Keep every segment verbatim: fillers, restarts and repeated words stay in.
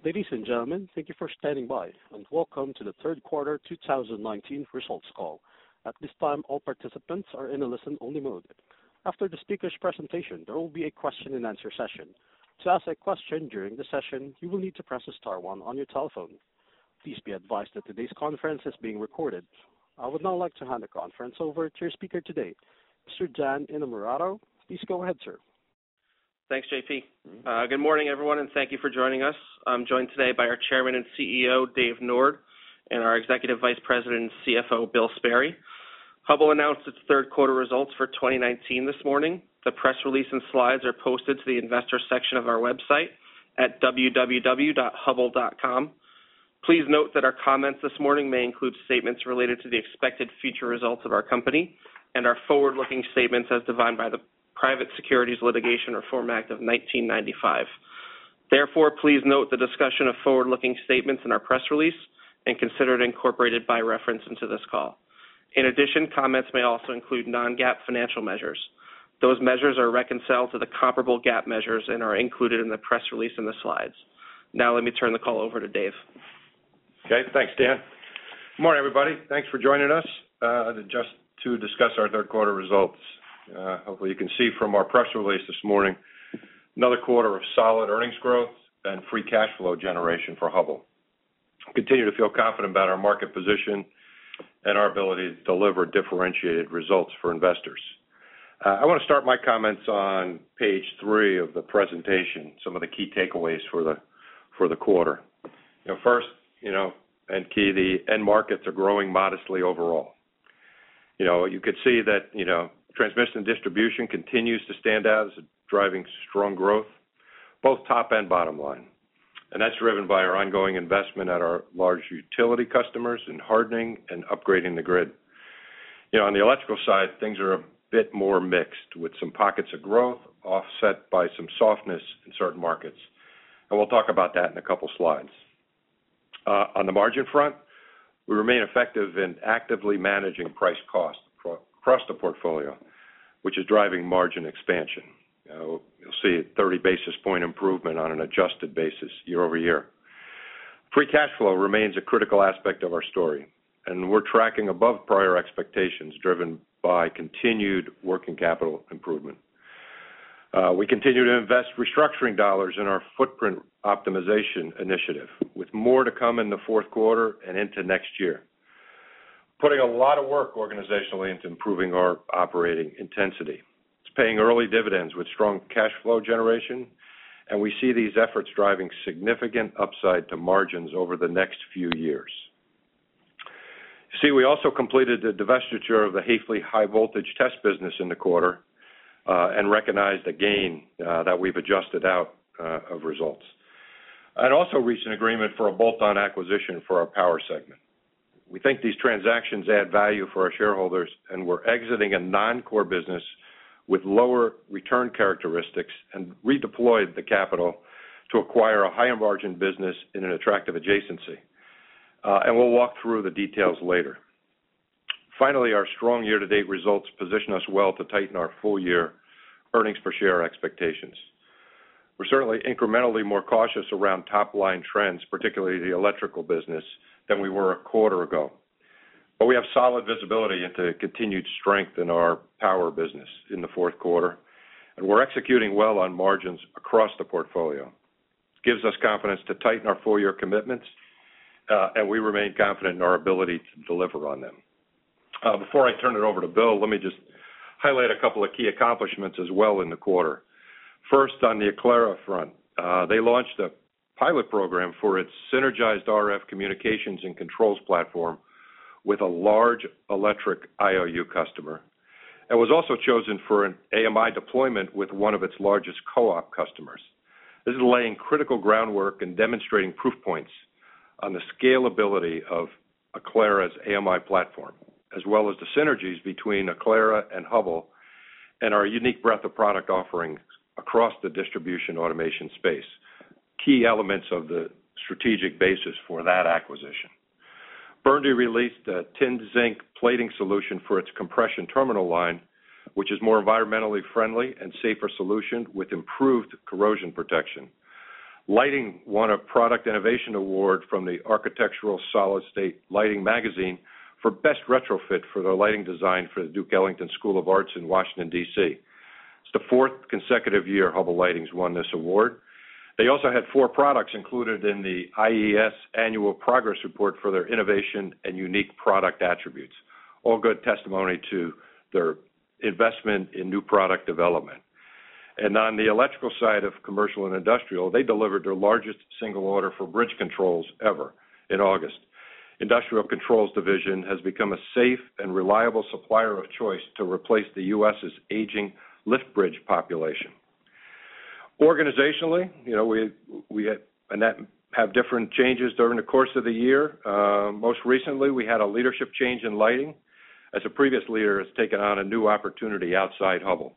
Ladies and gentlemen, thank you for standing by, and welcome to the third quarter two thousand nineteen results call. At this time, all participants are in a listen-only mode. After the speaker's presentation, there will be a question-and-answer session. To ask a question during the session, you will need to press star one on your telephone. Please be advised that today's conference is being recorded. I would now like to hand the conference over to your speaker today, Mister Dan Innamorato. Please go ahead, sir. Thanks, J P. Uh, good morning, everyone, and thank you for joining us. I'm joined today by our Chairman and C E O, Dave Nord, and our Executive Vice President and C F O, Bill Sperry. Hubbell announced its third quarter results for twenty nineteen this morning. The press release and slides are posted to the investor section of our website at w w w dot hubbell dot com. Please note that our comments this morning may include statements related to the expected future results of our company and are forward-looking statements as defined by the Private Securities Litigation Reform Act of nineteen ninety-five. Therefore, please note the discussion of forward-looking statements in our press release and consider it incorporated by reference into this call. In addition, comments may also include non-GAAP financial measures. Those measures are reconciled to the comparable GAAP measures and are included in the press release and the slides. Now let me turn the call over to Dave. Okay, thanks, Dan. Good morning, everybody. Thanks for joining us uh, just to discuss our third quarter results. Uh, hopefully you can see from our press release this morning, another quarter of solid earnings growth and free cash flow generation for Hubbell. We continue to feel confident about our market position and our ability to deliver differentiated results for investors. Uh, I want to start my comments on page three of the presentation, some of the key takeaways for the for the quarter. You know, first, you know, and key, the end markets are growing modestly overall. You know, you could see that, you know, transmission and distribution continues to stand out as driving strong growth, both top and bottom line. And that's driven by our ongoing investment at our large utility customers in hardening and upgrading the grid. You know, on the electrical side, things are a bit more mixed, with some pockets of growth offset by some softness in certain markets. And we'll talk about that in a couple slides. Uh, on the margin front, we remain effective in actively managing price cost across the portfolio, which is driving margin expansion. Uh, you'll see a thirty basis point improvement on an adjusted basis year over year. Free cash flow remains a critical aspect of our story, and we're tracking above prior expectations driven by continued working capital improvement. Uh, we continue to invest restructuring dollars in our footprint optimization initiative, with more to come in the fourth quarter and into next year. Putting a lot of work organizationally into improving our operating intensity. It's paying early dividends with strong cash flow generation, and we see these efforts driving significant upside to margins over the next few years. You see, we also completed the divestiture of the Hafele high voltage test business in the quarter uh, and recognized a gain uh, that we've adjusted out uh, of results. And also reached an agreement for a bolt-on acquisition for our power segment. We think these transactions add value for our shareholders, and we're exiting a non-core business with lower return characteristics and redeployed the capital to acquire a higher margin business in an attractive adjacency. Uh, and we'll walk through the details later. Finally, our strong year-to-date results position us well to tighten our full-year earnings per share expectations. We're certainly incrementally more cautious around top-line trends, particularly the electrical business, than we were a quarter ago. But we have solid visibility into continued strength in our power business in the fourth quarter, and we're executing well on margins across the portfolio. It gives us confidence to tighten our full-year commitments, uh, and we remain confident in our ability to deliver on them. Uh, before I turn it over to Bill, let me just highlight a couple of key accomplishments as well in the quarter. First, on the Aclara front, uh, they launched a pilot program for its synergized R F communications and controls platform with a large electric I O U customer, and was also chosen for an A M I deployment with one of its largest co-op customers. This is laying critical groundwork and demonstrating proof points on the scalability of Aclara's A M I platform, as well as the synergies between Aclara and Hubbell and our unique breadth of product offerings across the distribution automation space, key elements of the strategic basis for that acquisition. Burndy released a tin zinc plating solution for its compression terminal line, which is more environmentally friendly and safer solution with improved corrosion protection. Lighting won a Product Innovation Award from the Architectural Solid State Lighting magazine for Best Retrofit for their lighting design for the Duke Ellington School of Arts in Washington, D C It's the fourth consecutive year Hubbell Lighting's won this award. They also had four products included in the I E S Annual Progress Report for their innovation and unique product attributes. All good testimony to their investment in new product development. And on the electrical side of commercial and industrial, they delivered their largest single order for bridge controls ever in August. Industrial Controls Division has become a safe and reliable supplier of choice to replace the U S's aging lift bridge population. Organizationally, you know, we we have, and that have different changes during the course of the year. Uh, most recently, we had a leadership change in lighting, as a previous leader has taken on a new opportunity outside Hubbell.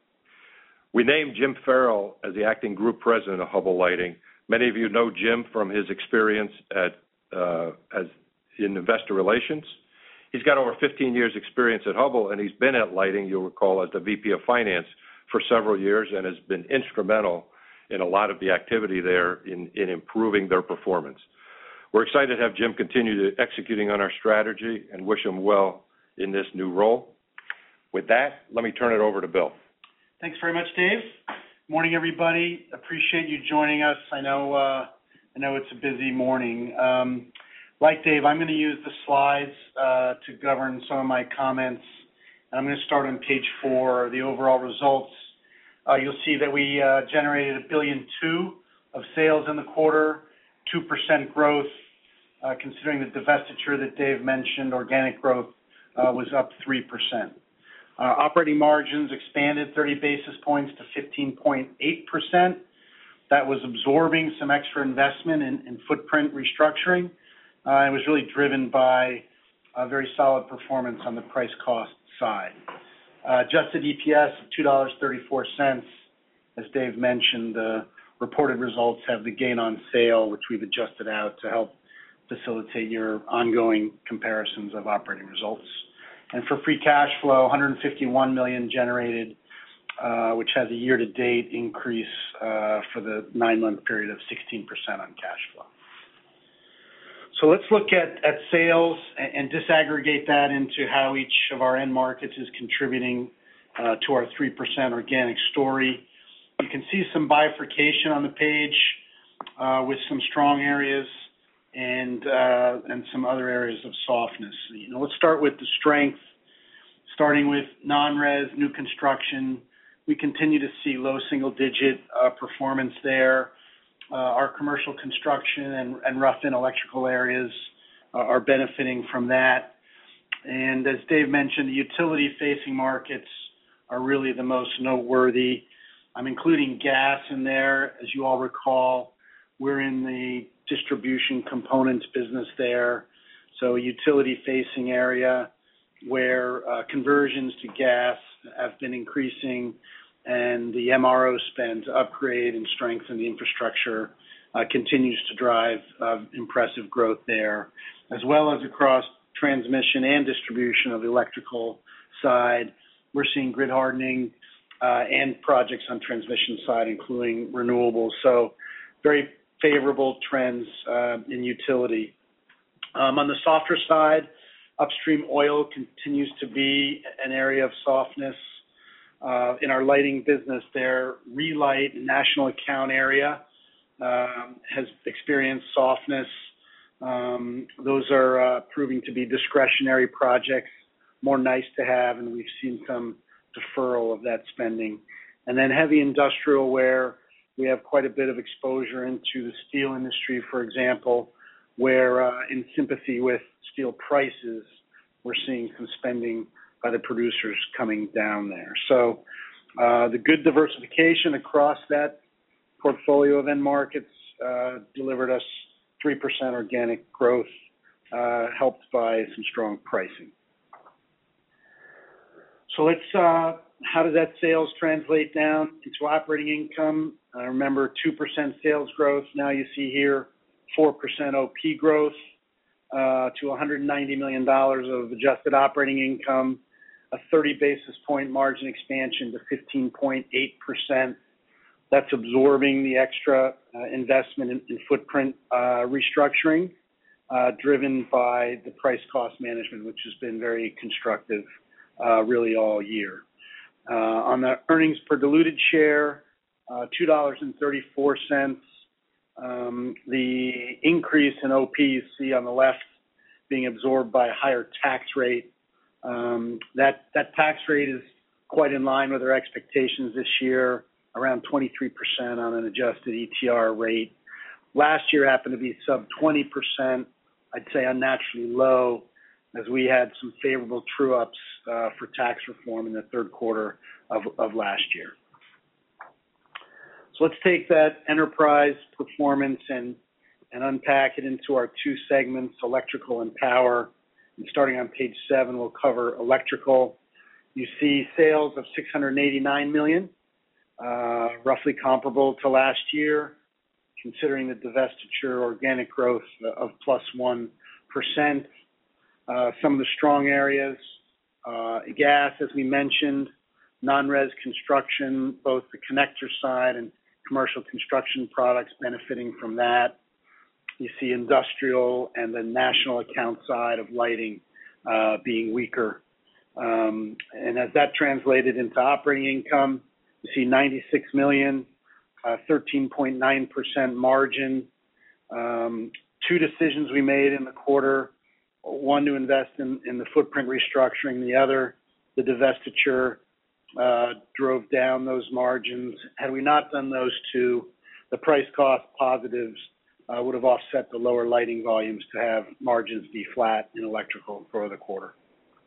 We named Jim Farrell as the acting group president of Hubbell Lighting. Many of you know Jim from his experience at uh, as in investor relations. He's got over fifteen years experience at Hubbell, and he's been at Lighting, you'll recall, as the V P of Finance for several years and has been instrumental in a lot of the activity there in, in improving their performance. We're excited to have Jim continue to executing on our strategy and wish him well in this new role. With that, let me turn it over to Bill. Thanks very much, Dave. Morning, everybody. Appreciate you joining us. I know uh, I know it's a busy morning. Um, like Dave, I'm going to use the slides uh, to govern some of my comments. And I'm going to start on page four, the overall results. Uh, you'll see that we uh, generated a billion two of sales in the quarter, two percent growth. Uh, considering the divestiture that Dave mentioned, organic growth uh, was up three percent. Uh, operating margins expanded thirty basis points to fifteen point eight percent. That was absorbing some extra investment in, in footprint restructuring. Uh, it was really driven by a very solid performance on the price-cost side. Uh, adjusted E P S of two dollars and thirty-four cents. As Dave mentioned, the reported results have the gain on sale, which we've adjusted out to help facilitate your ongoing comparisons of operating results. And for free cash flow, one hundred fifty-one million dollars generated, uh, which has a year-to-date increase uh, for the nine-month period of sixteen percent on cash flow. So let's look at, at sales and, and disaggregate that into how each of our end markets is contributing uh, to our three percent organic story. You can see some bifurcation on the page uh, with some strong areas and uh, and some other areas of softness. You know, let's start with the strength, starting with non-res, new construction. We continue to see low single-digit uh, performance there. Uh, our commercial construction and, and rough-in electrical areas uh, are benefiting from that. And as Dave mentioned, the utility-facing markets are really the most noteworthy. I'm including gas in there. As you all recall, we're in the distribution components business there. So a utility-facing area where uh, conversions to gas have been increasing, and the M R O spend to upgrade and strengthen the infrastructure uh, continues to drive uh, impressive growth there, as well as across transmission and distribution of the electrical side. We're seeing grid hardening uh, and projects on transmission side, including renewables. So very favorable trends uh, in utility. Um, on the softer side, upstream oil continues to be an area of softness. Uh, in our lighting business there, Relight national account area um, has experienced softness. Um, those are uh, proving to be discretionary projects, more nice to have, and we've seen some deferral of that spending. And then heavy industrial, where we have quite a bit of exposure into the steel industry, for example, where uh, in sympathy with steel prices, we're seeing some spending by the producers coming down there. So uh, the good diversification across that portfolio of end markets uh, delivered us three percent organic growth, uh, helped by some strong pricing. So let's, uh, how does that sales translate down into operating income? Uh, remember, two percent sales growth. Now you see here four percent O P growth uh, to one hundred ninety million dollars of adjusted operating income, a thirty basis point margin expansion to fifteen point eight percent. That's absorbing the extra uh, investment in, in footprint uh, restructuring, uh, driven by the price cost management, which has been very constructive uh, really all year. Uh, on the earnings per diluted share, uh, two dollars and thirty-four cents. Um, the increase in O P you see on the left being absorbed by a higher tax rate. Um, that, that tax rate is quite in line with our expectations this year, around twenty-three percent on an adjusted E T R rate. Last year happened to be sub twenty percent, I'd say unnaturally low, as we had some favorable true-ups uh, for tax reform in the third quarter of, of last year. So let's take that enterprise performance and, and unpack it into our two segments, electrical and power. And starting on page seven, we'll cover electrical. You see sales of six hundred eighty-nine million dollars, uh, roughly comparable to last year, considering the divestiture organic growth of plus one percent. Uh, some of the strong areas, uh, gas, as we mentioned, non-res construction, both the connector side and commercial construction products benefiting from that. You see industrial and the national account side of lighting uh, being weaker. Um, and as that translated into operating income, you see ninety-six million dollars, uh, thirteen point nine percent margin. Um, two decisions we made in the quarter, one to invest in, in the footprint restructuring, the other, the divestiture, uh, drove down those margins. Had we not done those two, the price cost positives uh, would have offset the lower lighting volumes to have margins be flat in electrical for the quarter.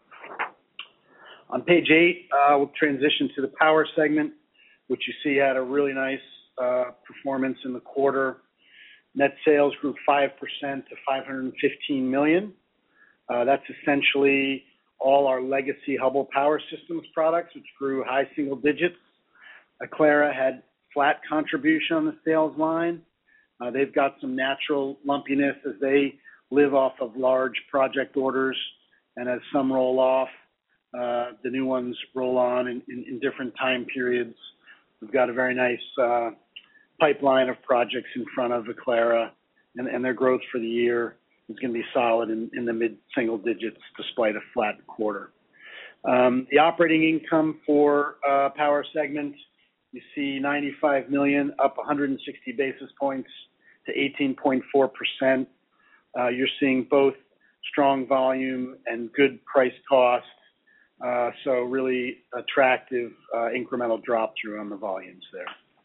On page eight, uh, we'll transition to the power segment, which you see had a really nice uh, performance in the quarter. Net sales grew five percent to five hundred fifteen million dollars. Uh, that's essentially all our legacy Hubbell Power Systems products, which grew high single digits. Aclara had flat contribution on the sales line. Uh, they've got some natural lumpiness as they live off of large project orders, and as some roll off, uh, the new ones roll on in, in, in different time periods. We've got a very nice uh, pipeline of projects in front of Aclara, and, and their growth for the year is going to be solid in, in the mid-single digits despite a flat quarter. Um, the operating income for uh, power segment, you see ninety-five million dollars, up one hundred sixty basis points to eighteen point four percent. Uh, you're seeing both strong volume and good price cost, uh, so really attractive uh, incremental drop through on the volumes there.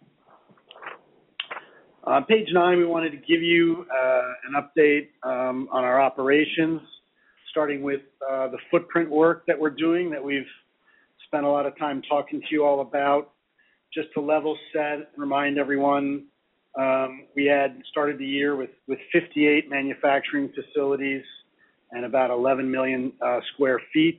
On page nine, we wanted to give you uh, an update um, on our operations, starting with uh, the footprint work that we're doing that we've spent a lot of time talking to you all about. Just to level set, remind everyone, um, we had started the year with, with fifty-eight manufacturing facilities and about eleven million uh, square feet.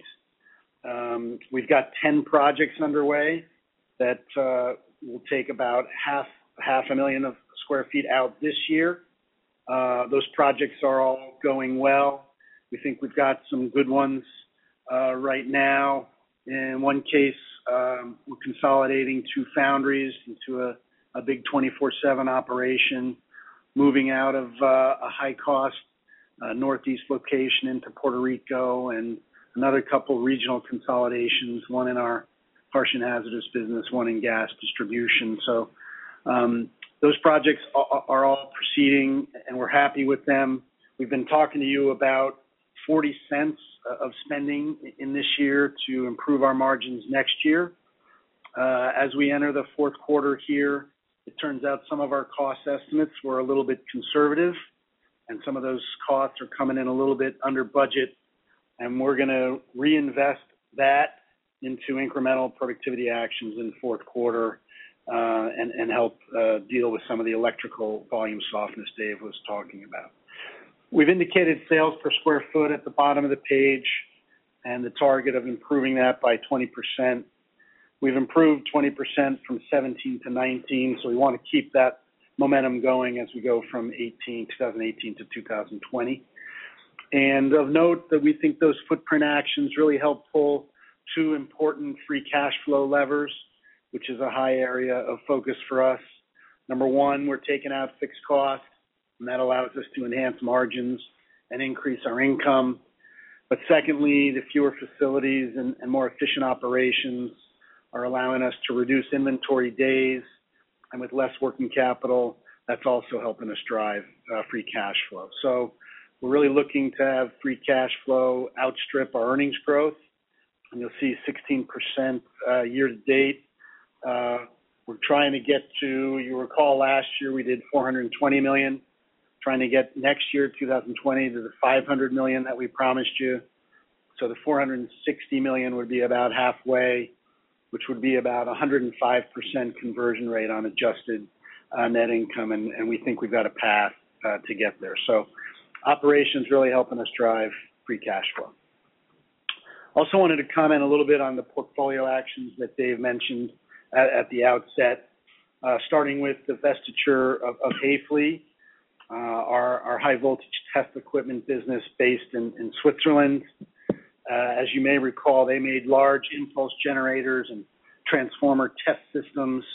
Um, we've got ten projects underway that uh, will take about half half a million of square feet out this year. Uh, those projects are all going well. We think we've got some good ones uh, right now. In one case, um, we're consolidating two foundries into a, a big twenty-four seven operation, moving out of uh, a high-cost uh, Northeast location into Puerto Rico, and another couple regional consolidations, one in our harsh and hazardous business, one in gas distribution. So um, those projects are, are all proceeding, and we're happy with them. We've been talking to you about forty cents of spending in this year to improve our margins next year. Uh, as we enter the fourth quarter here, it turns out some of our cost estimates were a little bit conservative, and some of those costs are coming in a little bit under budget, and we're going to reinvest that into incremental productivity actions in the fourth quarter uh, and, and help uh, deal with some of the electrical volume softness Dave was talking about. We've indicated sales per square foot at the bottom of the page and the target of improving that by twenty percent. We've improved twenty percent from seventeen to nineteen, so we want to keep that momentum going as we go from eighteen, twenty eighteen to two thousand twenty. And of note that we think those footprint actions really help pull two important free cash flow levers, which is a high area of focus for us. Number one, we're taking out fixed costs, and that allows us to enhance margins and increase our income. But secondly, the fewer facilities and, and more efficient operations are allowing us to reduce inventory days, and with less working capital, that's also helping us drive uh, free cash flow. So we're really looking to have free cash flow outstrip our earnings growth, and you'll see sixteen percent uh, year to date. Uh, we're trying to get to, you recall last year we did four hundred twenty million, trying to get next year, two thousand twenty, to the five hundred million that we promised you. So the four hundred sixty million would be about halfway, which would be about one hundred five percent conversion rate on adjusted uh, net income, and, and we think we've got a path uh, to get there. So operations really helping us drive free cash flow. Also wanted to comment a little bit on the portfolio actions that Dave mentioned at, at the outset, uh, starting with the divestiture of, of Hafele, uh, our, our high voltage test equipment business based in, in Switzerland. Uh, as you may recall, they made large impulse generators and transformer test systems,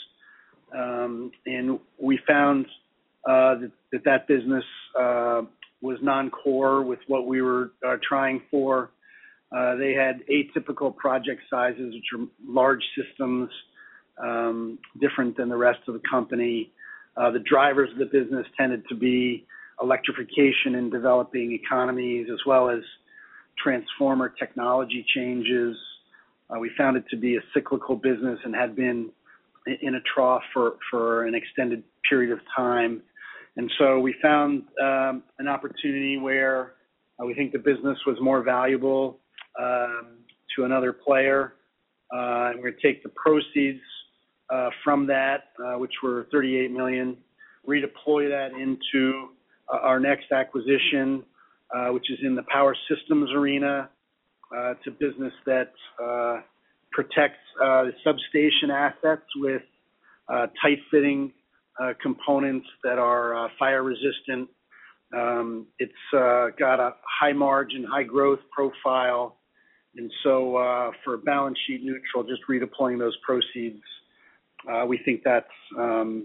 um, and we found uh, that, that that business uh, was non-core with what we were uh, trying for. Uh, they had atypical project sizes, which are large systems, um, different than the rest of the company. Uh, the drivers of the business tended to be electrification in developing economies, as well as transformer technology changes. Uh, we found it to be a cyclical business and had been in a trough for, for an extended period of time. And so we found um, an opportunity where uh, we think the business was more valuable um, to another player. Uh, and we're going to take the proceeds uh, from that, uh, which were thirty-eight million dollars, redeploy that into uh, our next acquisition, uh, which is in the power systems arena. Uh, it's a business that uh, protects uh, the substation assets with uh, tight-fitting uh, components that are uh, fire-resistant. Um, it's uh, got a high-margin, high-growth profile, and so uh, for balance sheet neutral, just redeploying those proceeds, uh, we think that's um,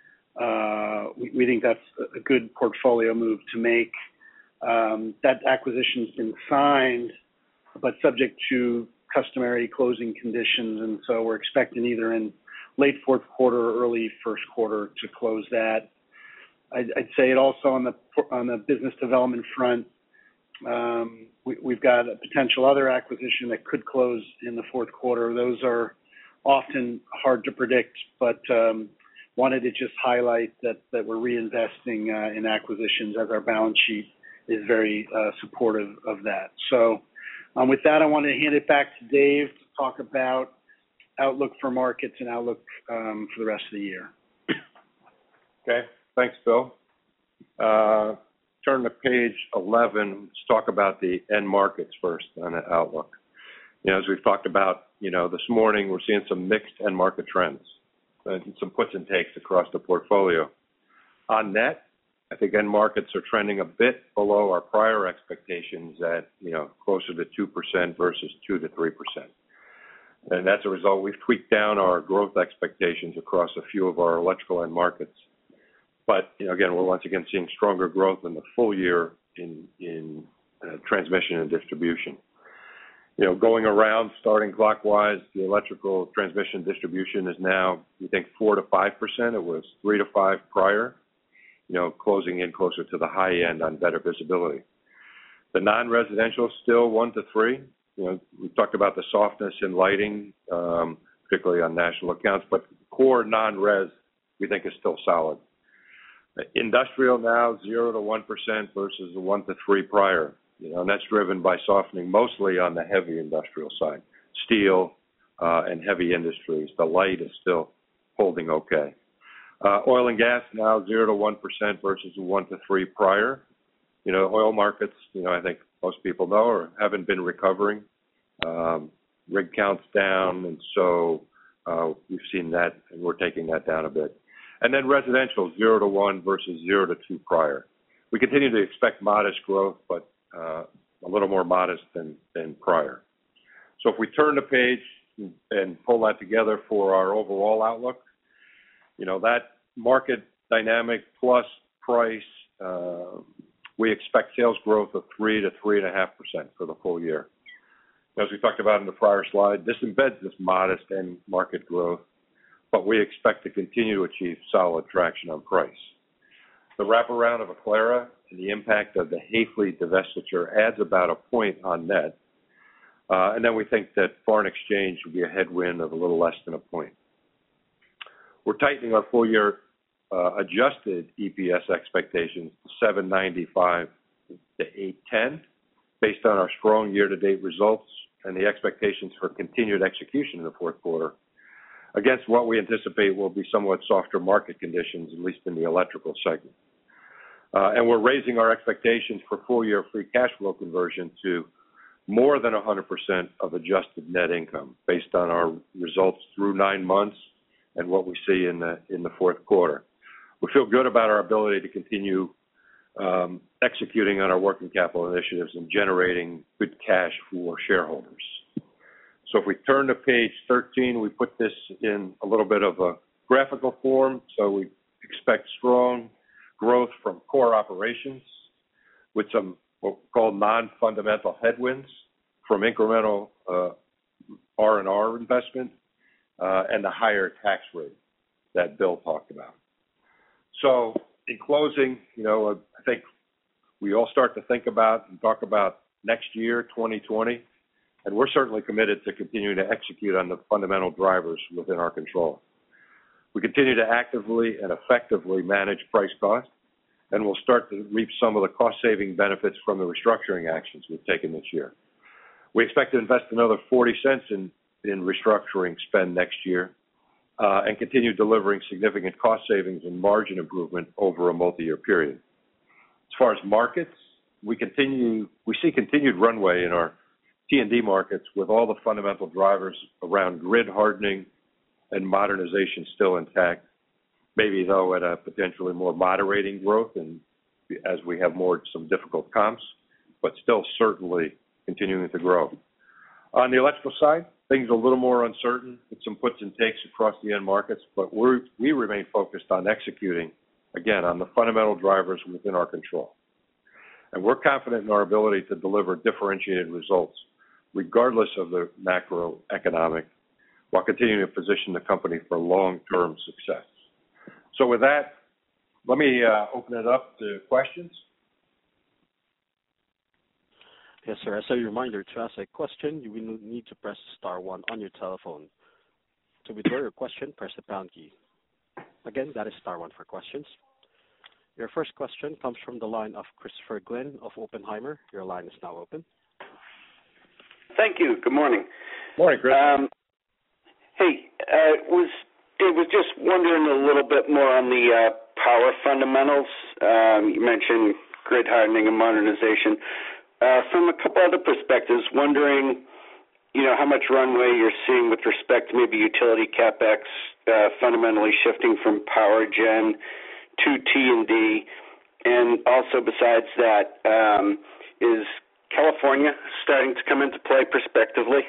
uh, we, we think that's a good portfolio move to make. Um, that acquisition's been signed, but subject to customary closing conditions, and so we're expecting either in late fourth quarter or early first quarter to close that. I'd, I'd say it also on the on the business development front, um, we, we've got a potential other acquisition that could close in the fourth quarter. Those are often hard to predict, but um, wanted to just highlight that that we're reinvesting uh, in acquisitions as our balance sheet is very uh, supportive of that. So um, with that, I want to hand it back to Dave to talk about outlook for markets and outlook um, for the rest of the year. Okay, thanks, Bill. Uh, turn to page eleven. Let's talk about the end markets first on the outlook. You know, as we've talked about, you know, this morning, we're seeing some mixed end market trends and some puts and takes across the portfolio. On net, I think end markets are trending a bit below our prior expectations at, you know, closer to two percent versus two to three percent. And as a result, we've tweaked down our growth expectations across a few of our electrical end markets. But, you know, again, we're once again seeing stronger growth in the full year in, in uh, transmission and distribution. You know, going around, starting clockwise, the electrical transmission distribution is now, we think, four to five percent. It was three to five prior. You know, closing in closer to the high end on better visibility. The non-residential still one to three. You know, we talked about the softness in lighting, um, particularly on national accounts, but core non-res we think is still solid. Industrial now zero to one percent versus the one to three prior. You know, and that's driven by softening mostly on the heavy industrial side, steel uh, and heavy industries. The light is still holding okay. Uh, oil and gas now zero to one percent versus one to three prior. You know, oil markets, you know, I think most people know or haven't been recovering. Um, rig counts down, and so uh, we've seen that, and we're taking that down a bit. And then residential zero to one versus zero to two prior. We continue to expect modest growth, but uh, a little more modest than, than prior. So if we turn the page and pull that together for our overall outlook, you know, that market dynamic plus price, uh, we expect sales growth of three to three point five percent for the full year. As we talked about in the prior slide, this embeds this modest end market growth, but we expect to continue to achieve solid traction on price. The wraparound of Aclara and the impact of the Haefely divestiture adds about a point on net. Uh, and then we think that foreign exchange will be a headwind of a little less than a point. We're tightening our full year uh, adjusted E P S expectations to seven ninety-five to eight ten based on our strong year-to-date results and the expectations for continued execution in the fourth quarter against what we anticipate will be somewhat softer market conditions, at least in the electrical segment. Uh, and we're raising our expectations for full-year free cash flow conversion to more than one hundred percent of adjusted net income based on our results through nine months and what we see in the in the fourth quarter. We feel good about our ability to continue um, executing on our working capital initiatives and generating good cash for shareholders. So if we turn to page thirteen, we put this in a little bit of a graphical form. So we expect strong growth from core operations with some what we call non-fundamental headwinds from incremental uh, R and R investment uh, and the higher tax rate that Bill talked about. So in closing, you know, I think we all start to think about and talk about next year, twenty twenty, and we're certainly committed to continuing to execute on the fundamental drivers within our control. We continue to actively and effectively manage price cost, and we'll start to reap some of the cost-saving benefits from the restructuring actions we've taken this year. We expect to invest another forty cents in, in restructuring spend next year uh, and continue delivering significant cost savings and margin improvement over a multi-year period. As far as markets, we continue we see continued runway in our T and D markets with all the fundamental drivers around grid hardening and modernization still intact. Maybe, though, at a potentially more moderating growth and as we have more some difficult comps, but still certainly continuing to grow. On the electrical side, things are a little more uncertain with some puts and takes across the end markets, but we're, we remain focused on executing, again, on the fundamental drivers within our control. And we're confident in our ability to deliver differentiated results, regardless of the macroeconomic, while continuing to position the company for long-term success. So with that, let me uh, open it up to questions. Yes, sir. As a reminder, to ask a question, you will need to press star one on your telephone. To withdraw your question, press the pound key. Again, that is star one for questions. Your first question comes from the line of Christopher Glynn of Oppenheimer. Your line is now open. Thank you. Good morning. Morning, Chris. Um, hey, uh, was Dave was just wondering a little bit more on the uh, power fundamentals. Um, you mentioned grid hardening and modernization. Uh, from a couple other perspectives, wondering, you know, how much runway you're seeing with respect to maybe utility capex uh, fundamentally shifting from power gen to T and D, and also besides that, um, is California starting to come into play prospectively?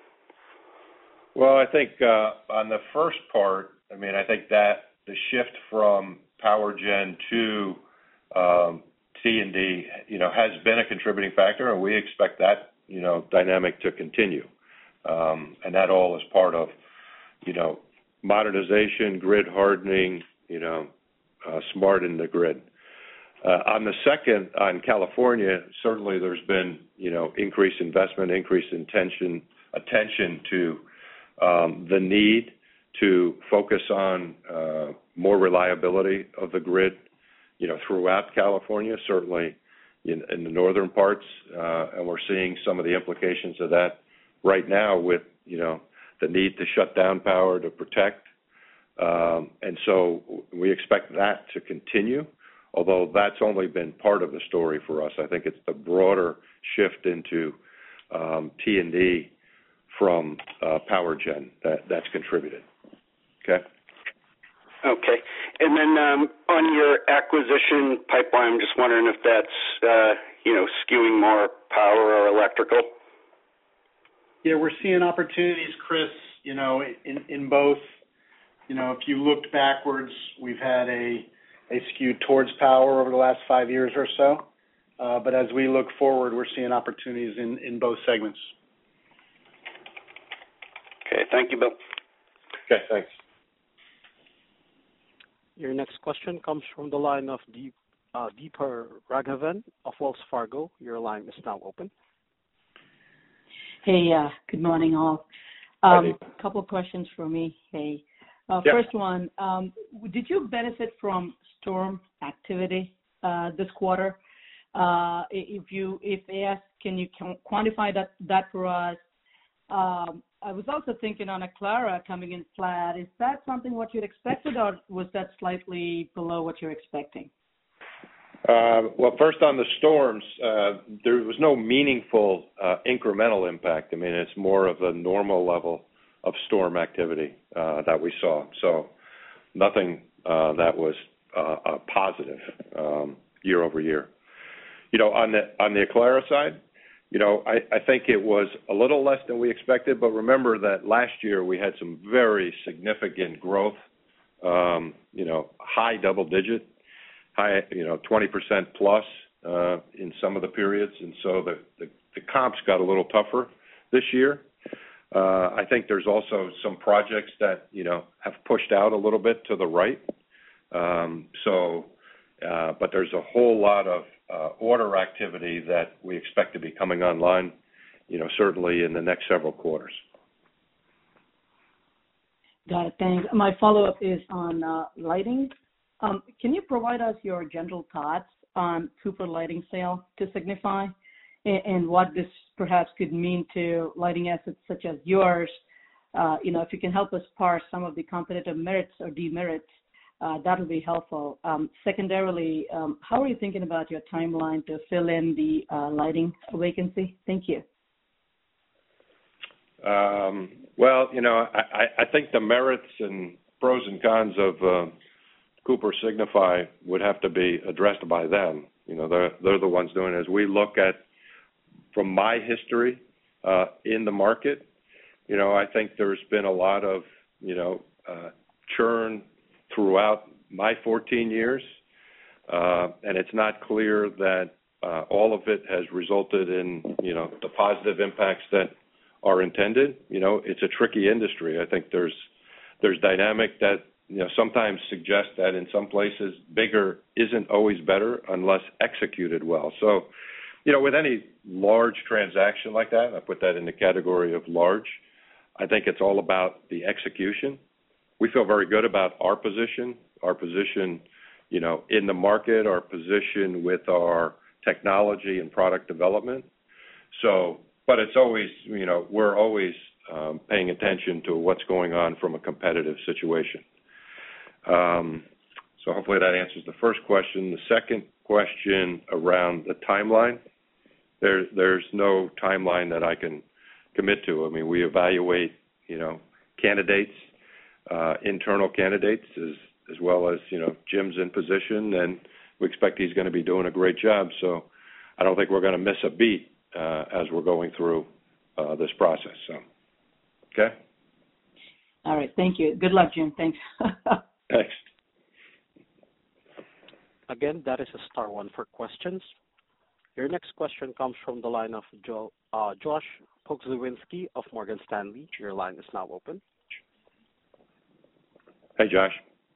Well, I think uh, on the first part, I mean, I think that the shift from power gen to um, T and D, you know, has been a contributing factor, and we expect that, you know, dynamic to continue. Um, and that all is part of, you know, modernization, grid hardening, you know, uh, smart in the grid. Uh, on the second, on California, certainly there's been, you know, increased investment, increased intention, attention to um, the need to focus on uh, more reliability of the grid, you know, throughout California, certainly in, in the northern parts, uh, and we're seeing some of the implications of that right now with, you know, the need to shut down power to protect. Um, and so we expect that to continue, although that's only been part of the story for us. I think it's the broader shift into um, T and D from uh, power gen that, that's contributed. Okay? Okay. And then um, on your acquisition pipeline, I'm just wondering if that's, uh, you know, skewing more power or electrical? Yeah, we're seeing opportunities, Chris, you know, in, in both you know, if you looked backwards, we've had a, a skew towards power over the last five years or so. Uh, but as we look forward, we're seeing opportunities in, in both segments. Okay, thank you, Bill. Okay, thanks. Your next question comes from the line of Deep, uh, Deepa Raghavan of Wells Fargo. Your line is now open. Hey, uh, good morning, all. Hi, Um, Deep. a couple of questions for me. Hey, uh, Yep. first one, um, did you benefit from storm activity uh, this quarter? Uh, if you, if yes, can you quantify that that for us? Um, I was also thinking on Aclara coming in flat. Is that something what you'd expected, or was that slightly below what you're expecting? Uh, well, first on the storms, uh, there was no meaningful uh, incremental impact. I mean, it's more of a normal level of storm activity uh, that we saw. So nothing uh, that was uh, a positive um, year over year. You know, on the on the Aclara side, you know, I, I think it was a little less than we expected. But remember that last year we had some very significant growth. Um, you know, high double digit. High, you know, twenty percent plus uh, in some of the periods, and so the, the, the comps got a little tougher this year. Uh, I think there's also some projects that, you know, have pushed out a little bit to the right. Um, so, uh, but there's a whole lot of uh, order activity that we expect to be coming online, you know, certainly in the next several quarters. Got it, thanks. My follow-up is on uh, lighting. Um, can you provide us your general thoughts on Cooper Lighting sale to Signify and, and what this perhaps could mean to lighting assets such as yours? Uh, you know, if you can help us parse some of the competitive merits or demerits, uh, that would be helpful. Um, secondarily, um, how are you thinking about your timeline to fill in the uh, lighting vacancy? Thank you. Um, well, you know, I, I think the merits and pros and cons of uh, Cooper Signify would have to be addressed by them. You know, they're, they're the ones doing it. As we look at, from my history uh, in the market, you know, I think there's been a lot of, you know, uh, churn throughout my fourteen years, uh, and it's not clear that uh, all of it has resulted in, you know, the positive impacts that are intended. You know, it's a tricky industry. I think there's there's dynamic that, you know, sometimes suggest that in some places bigger isn't always better unless executed well. So, you know, with any large transaction like that, I put that in the category of large, I think it's all about the execution. We feel very good about our position, our position, you know, in the market, our position with our technology and product development. So, but it's always, you know, we're always um, paying attention to what's going on from a competitive situation. Um, so hopefully that answers the first question. The second question around the timeline, there, there's no timeline that I can commit to. I mean, we evaluate, you know, candidates, uh, internal candidates, as, as well as, you know, Jim's in position, and we expect he's going to be doing a great job. So I don't think we're going to miss a beat uh, as we're going through uh, this process. So, okay? All right, thank you. Good luck, Jim. Thanks. Thanks. Again, that is a star one for questions. Your next question comes from the line of Joe, uh, Josh Pokrzywinski of Morgan Stanley. Your line is now open. Hey, Josh.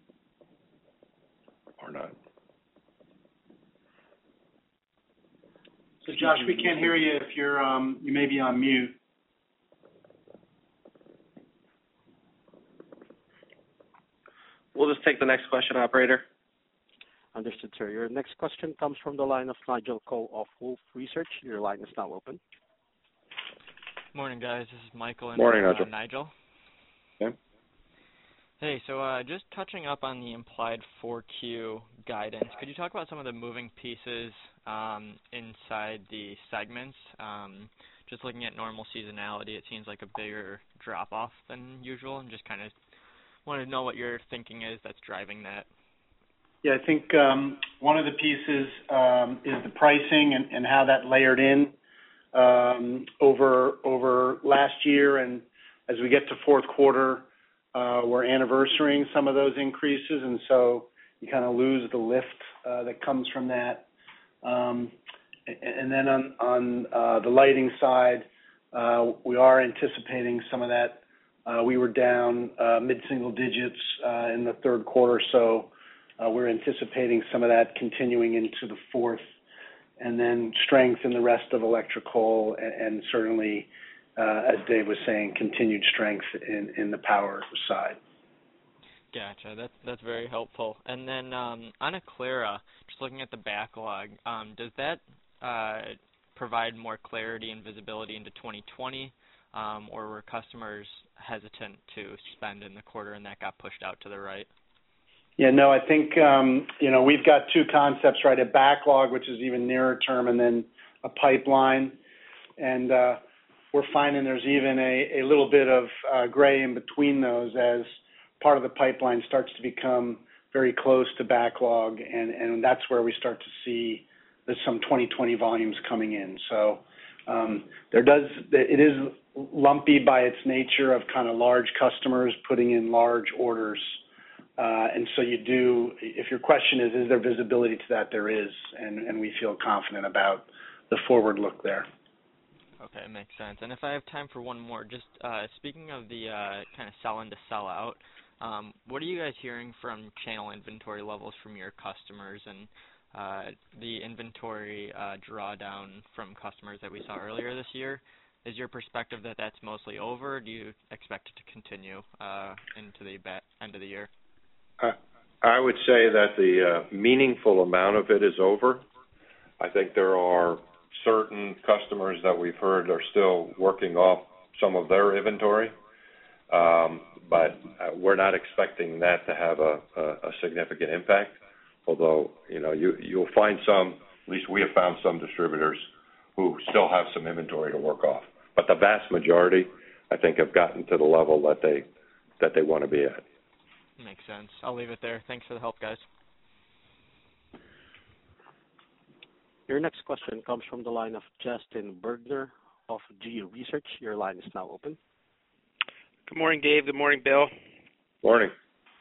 Or not. So, Josh, we can't hear you if you're, um, you may be on mute. We'll just take the next question, operator. Understood, sir. Your next question comes from the line of Nigel Coe of Wolfe Research. Your line is now open. Morning, guys. This is Michael. Morning, and, Nigel. Uh, Nigel. Okay. Hey, so uh, just touching up on the implied four Q guidance, could you talk about some of the moving pieces um, inside the segments? Um, just looking at normal seasonality, it seems like a bigger drop-off than usual, and just kind of wanted to know what your thinking is that's driving that. Yeah, I think um, one of the pieces um, is the pricing and, and how that layered in um, over over last year, and as we get to fourth quarter, uh, we're anniversarying some of those increases, and so you kind of lose the lift uh, that comes from that. Um, and then on, on uh, the lighting side, uh, we are anticipating some of that. Uh, we were down uh, mid-single digits uh, in the third quarter, so uh, we're anticipating some of that continuing into the fourth, and then strength in the rest of electrical, and, and certainly, uh, as Dave was saying, continued strength in, in the power side. Gotcha. That's that's very helpful. And then um, on Aclara, just looking at the backlog, um, does that uh, provide more clarity and visibility into twenty twenty, um, or were customers hesitant to spend in the quarter and that got pushed out to the right? Yeah, no, I think um, you know we've got two concepts, right? A backlog, which is even nearer term, and then a pipeline, and uh, we're finding there's even a, a little bit of uh, gray in between those as part of the pipeline starts to become very close to backlog, and, and that's where we start to see there's some twenty twenty volumes coming in. So um, there does it is lumpy by its nature of kind of large customers putting in large orders, uh, and so you do. If your question is, is there visibility to that? There is, and, and we feel confident about the forward look there. Okay, makes sense. And if I have time for one more, just uh, speaking of the uh, kind of sell in to sell out, um, what are you guys hearing from channel inventory levels from your customers and uh, the inventory uh, drawdown from customers that we saw earlier this year? Is your perspective that that's mostly over, or do you expect it to continue uh, into the end of the year? Uh, I would say that the uh, meaningful amount of it is over. I think there are certain customers that we've heard are still working off some of their inventory, um, but uh, we're not expecting that to have a, a, a significant impact. Although, you know, you, you'll find some, at least we have found some distributors who still have some inventory to work off. But the vast majority, I think, have gotten to the level that they that they want to be at. Makes sense. I'll leave it there. Thanks for the help, guys. Your next question comes from the line of Justin Bergner of G Research. Your line is now open. Good morning, Dave. Good morning, Bill. Morning.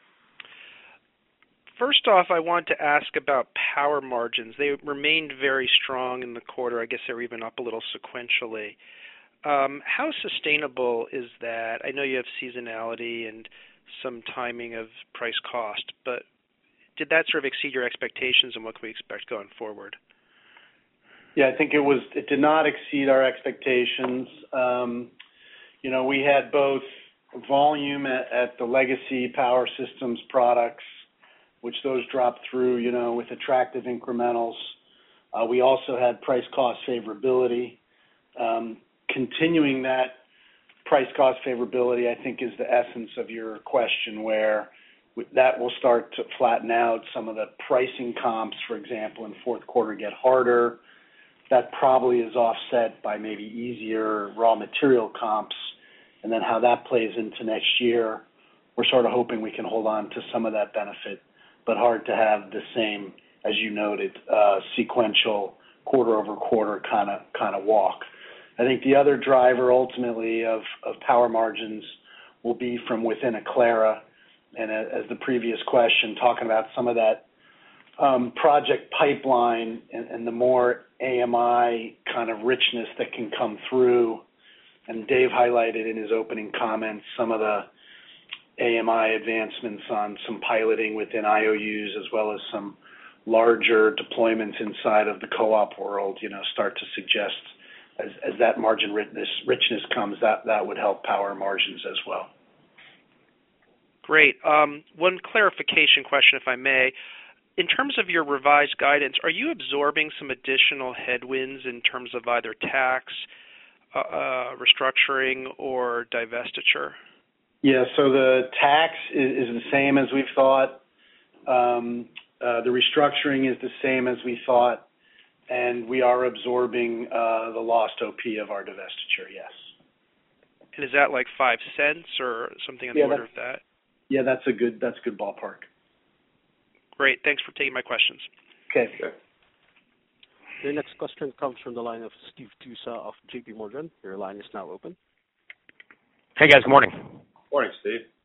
First off, I want to ask about power margins. They remained very strong in the quarter. I guess they were even up a little sequentially. Um, how sustainable is that? I know you have seasonality and some timing of price cost, but did that sort of exceed your expectations, and what can we expect going forward? Yeah, I think it was. It did not exceed our expectations. Um, you know, we had both volume at, at the legacy power systems products, which those dropped through, you know, with attractive incrementals. Uh, we also had price cost favorability. Um, continuing that price cost favorability, I think, is the essence of your question, where that will start to flatten out. Some of the pricing comps, for example, in fourth quarter get harder. That probably is offset by maybe easier raw material comps, and then how that plays into next year. We're sort of hoping we can hold on to some of that benefit, but hard to have the same, as you noted, uh, sequential quarter-over-quarter kind of kind of walk. I think the other driver ultimately of, of power margins will be from within Aclara, and as the previous question, talking about some of that um, project pipeline and, and the more A M I kind of richness that can come through. And Dave highlighted in his opening comments some of the A M I advancements on some piloting within I O Us, as well as some larger deployments inside of the co-op world, you know, start to suggest as, as that margin richness, richness comes, that, that would help power margins as well. Great. Um, one clarification question, if I may. In terms of your revised guidance, are you absorbing some additional headwinds in terms of either tax, uh, uh, restructuring, or divestiture? Yeah, so the tax is, is the same as we've thought. Um, uh, the restructuring is the same as we thought, and we are absorbing uh, the lost O P of our divestiture, yes. And is that like five cents or something on yeah, the order of that? Yeah, that's a good that's a good ballpark. Great. Thanks for taking my questions. Okay. okay. Your next question comes from the line of Steve Tusa of J P Morgan. Your line is now open. Hey, guys. Good morning. Morning, Steve.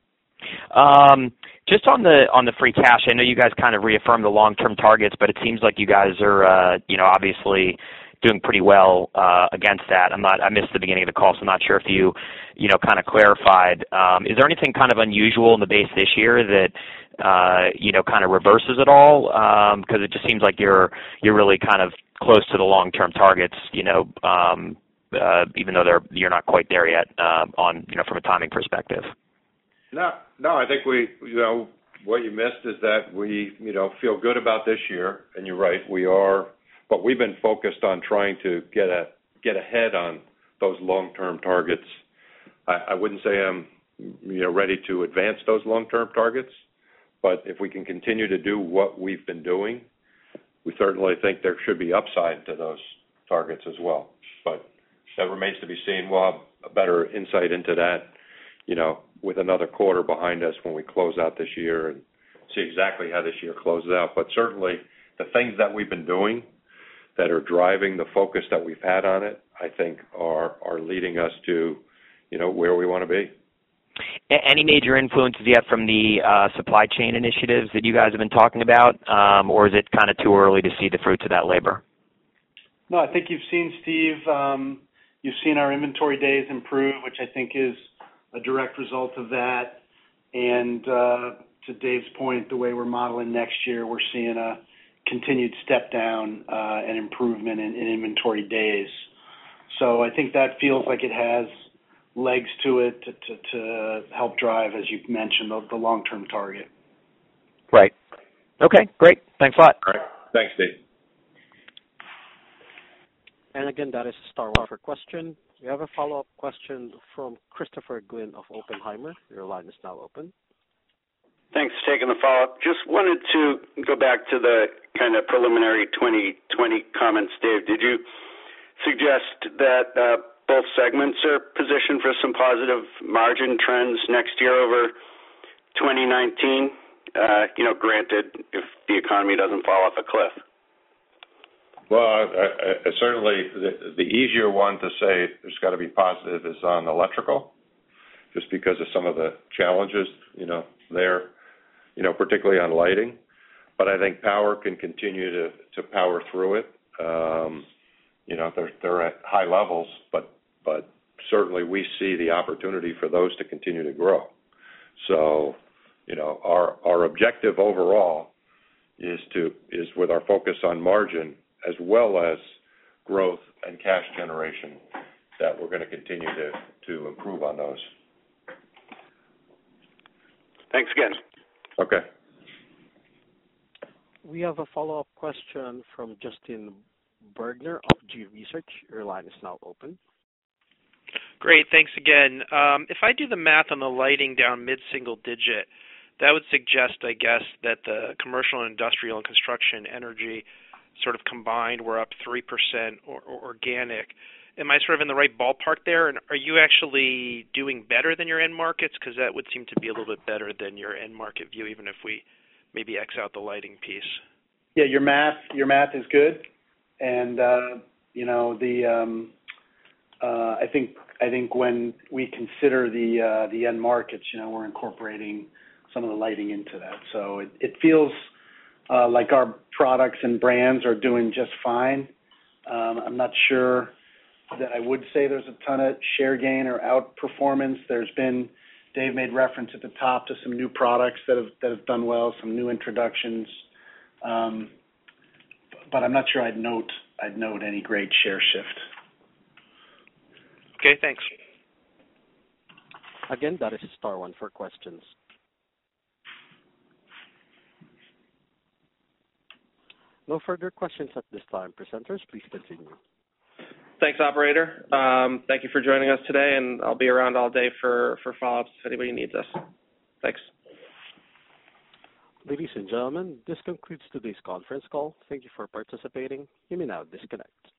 Um, just on the on the free cash, I know you guys kind of reaffirmed the long-term targets, but it seems like you guys are, uh, you know, obviously doing pretty well uh, against that. I'm not. I missed the beginning of the call, so I'm not sure if you, you know, kind of clarified. Um, is there anything kind of unusual in the base this year that, uh, you know, kind of reverses it all? Because um, it just seems like you're you're really kind of close to the long-term targets, you know, um, uh, even though they're you're not quite there yet uh, on, you know, from a timing perspective. No, no, I think we, you know, what you missed is that we, you know, feel good about this year, and you're right, we are, but we've been focused on trying to get a get ahead on those long-term targets. I, I wouldn't say I'm, you know, ready to advance those long-term targets, but if we can continue to do what we've been doing, we certainly think there should be upside to those targets as well. But that remains to be seen. We'll have a better insight into that, you know, with another quarter behind us when we close out this year and see exactly how this year closes out. But certainly the things that we've been doing that are driving the focus that we've had on it, I think are are leading us to, you know, where we want to be. Any major influences yet from the uh, supply chain initiatives that you guys have been talking about, um, or is it kind of too early to see the fruits of that labor? No, I think you've seen, Steve, um, you've seen our inventory days improve, which I think is a direct result of that. And uh, to Dave's point, the way we're modeling next year, we're seeing a continued step down uh, and improvement in, in inventory days. So I think that feels like it has legs to it to, to, to help drive, as you mentioned, the, the long-term target. Right. Okay, great. Thanks a lot. All right. Thanks, Dave. And again, that is star one for question. We have a follow-up question from Christopher Glynn of Oppenheimer. Your line is now open. Thanks for taking the follow-up. Just wanted to go back to the kind of preliminary twenty twenty comments, Dave. Did you suggest that uh, both segments are positioned for some positive margin trends next year over twenty nineteen? Uh, you know, granted, if the economy doesn't fall off a cliff. Well, I, I, certainly the, the easier one to say there's got to be positive is on electrical, just because of some of the challenges, you know, there, you know, particularly on lighting. But I think power can continue to, to power through it. Um, you know, they're, they're at high levels, but but certainly we see the opportunity for those to continue to grow. So, you know, our our objective overall is to is with our focus on margin as well as growth and cash generation, that we're going to continue to, to improve on those. Thanks again. Okay. We have a follow-up question from Justin Bergner of G Research. Your line is now open. Great, thanks again. Um, if I do the math on the lighting down mid-single digit, that would suggest, I guess, that the commercial and industrial and construction energy sort of combined were up three percent or, or organic. Am I sort of in the right ballpark there? And are you actually doing better than your end markets? Because that would seem to be a little bit better than your end market view, even if we maybe X out the lighting piece. Yeah, your math your math is good, and uh, you know the um, uh, I think I think when we consider the uh, the end markets, you know, we're incorporating some of the lighting into that. So it, it feels uh, like our products and brands are doing just fine. Um, I'm not sure that I would say there's a ton of share gain or outperformance. There's been, Dave made reference at the top to some new products that have that have done well, some new introductions. Um, but I'm not sure I'd note I'd note any great share shift. Okay, thanks. Again, that is star one for questions. No further questions at this time. Presenters, please continue. Thanks, operator. Um, thank you for joining us today, and I'll be around all day for, for follow-ups if anybody needs us. Thanks. Ladies and gentlemen, this concludes today's conference call. Thank you for participating. You may now disconnect.